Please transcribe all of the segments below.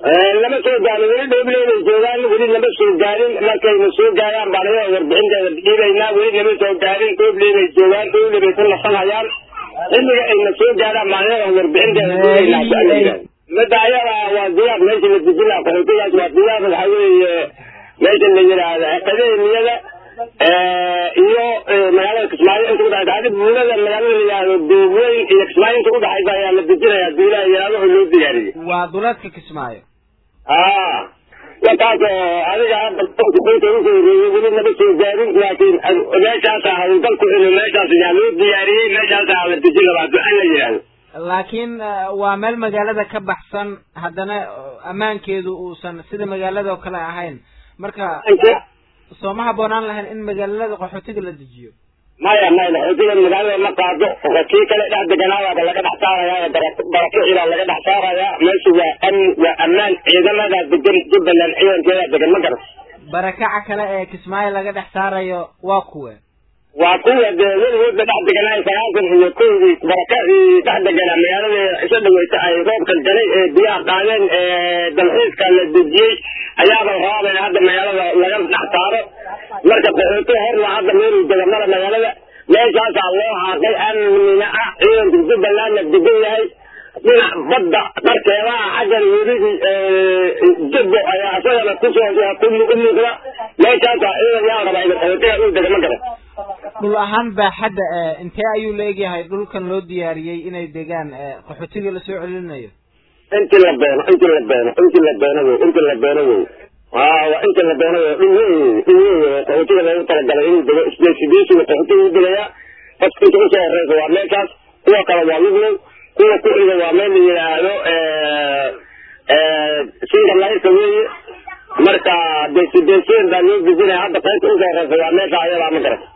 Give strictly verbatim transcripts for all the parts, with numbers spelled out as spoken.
لما سوى قالوا ولد وبلين الجوال ولد لما سوى قالين ما كان مسوى قالين بعدين وربعين ده إلينا ولد لما سوى قالين وبلين الجوال ولد بيكون لصنع يان إنه إن مسوى قالين بعدين وربعين ده إلينا مدعيا وزياد ليش اللي تجينا قهوتي أجمع زياد الحوي ليش اللي جرا كذا ميلا إيوه مجال كسماعي أنتوا بعد هذا بقولنا المجال اللي يعني بيقول كسماعي أنتوا بعد هذا يعني بتجينا يا دولا يا له حلول دياري ودولات كسماعي آه وتاك هذا جاب بتقول تقول يقول إنه بس جارين لكن ما شاء الله يقول كل ما شاء الله يعني دياري ما شاء الله بتجينا بعد أنا يعني laakiin waa meel magaalada ka baxsan haddana amaankeedu uusan sida magaalada oo kale ahayn marka soo ma haboonaan lahayn in magaalada qaxootiga la dejiyo maya maya qaxootiga magaalada ma qaado qaxootiga kale dhex deganaada laga dhex saaraya barako ila laga dhex saaraya meeshu waa am waa amaan ciidamada degan jubbaland ciidankeeda degan ma garan barakaca kale ee Kismaayo laga dhex saarayo waa kuwe وأقول ولد بعد جناي فلازم يكون بركة بعد جنا مياله إيش اللي يتعي روك الجناي بيا بعدين دلحيس كان الدجيج أيام الغابة هذا مياله لجم نحتاره مركب بحوته هر هذا مين جمرة مياله ليش هذا الله هذا أمن أحيان تجيب لنا الدجيج هاي من بدأ بركة حاجة يريد جبه يا أصلا كسر يا كل كل كذا ليش هذا إيه يا رب إذا بحوته يقول ده ما كذا dhul ahaan baa hadda intee ayuu leeyahay dhulkan loo diyaariyay inay degaan qaxootiga la soo celinayo inta la beeno inta la beeno inta la beeno inta la beeno ah waa inta la beeno qaxootiga lagu talagalay in dego isbeesidiisu qaxootiga u dilaya qofka inta soo horeeyo waa meeshaas kuwa kale waa lugu kuwa ku xiga waa meel yiraahdo ee ee sida la sameeyay marka deesidiisan baa loo gudbinaya hadda qaybta ugu horeeyo waa meesha ayada ma garan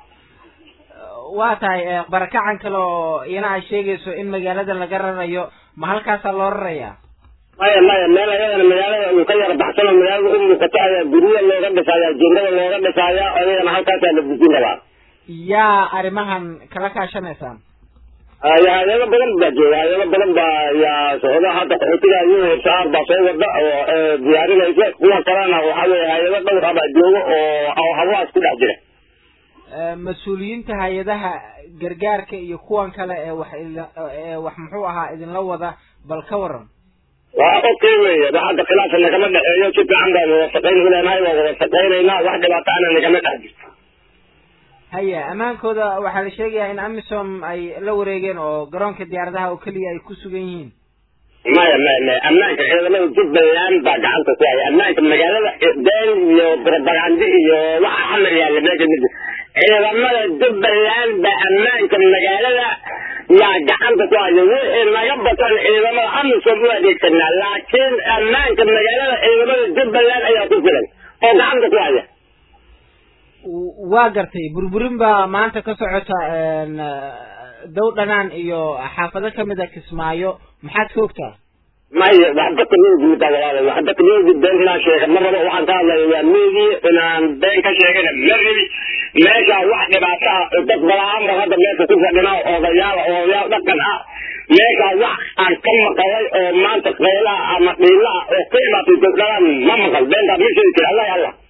waa tahay barakacan kale oo iyana ay sheegayso in magaalada laga rarayo ma halkaas loo rarayaa maya maya meel ayadana magaalada uu ka yar baxsan magaalada uu ka tahay guriga looga dhisaya jeedada looga dhisaya ayadana halkaas la bujin rabaa yaa arimahan kala kaashanaysan aya ayada badan baa jooga ayada badan baa yaa socda hadda qaxootiga iyo saar baa soo wada oo diyaarinaysa kuwa kalena waxa weeye ayada dhowr haba joogo oo hawaas ku dhex jira mas-uuliyiinta hay'adaha gargaarka iyo kuwan kale ee wax ee wax muxuu ahaa idin la wada bal ka waran waa okay weeye hadda khilaaf nagama dhaxeeyo si fiican baan wada shaqaynaynaa waa wada shaqaynaynaa wax dhibaato aan nagama dhex jirto haya amaankooda waxaa la sheegayaa in amisom ay la wareegeen oo garoonka diyaaradaha oo kaliya ay ku sugan yihiin maya maya maya ammaanka ciidamada jubbaland baa gacanta ku haya ammaanka magaalada deen iyo propaganda iyo waxa xamar yaalla meesha mid ciidamada jubbaland baa ammaanka magaalada yaa gacanta ku haya wixii naga batan ciidamada amisom u adeegsanaa laakiin ammaanka magaalada ciidamada jubbaland ayaa ku filan oo gacanta ku haya waa gartay burburin baa maanta ka socota dow dhanaan iyo xaafado kamid ah Kismaayo maxaad ka ogtaa maya waxba kaloo guuta walaal waxba kaloo been la sheegay marba waxaan ka hadlayaa meedi inaan been ka sheegay marri meesha wax dhibaato ah dad badan hadda meesha ku fadhina oo odayaal oo yaa dhaqan ah meesha wax aan ka maqlay oo maanta qeyla ama dhiila oo qiimaha dadka ma maqal been da meesha Allah Allah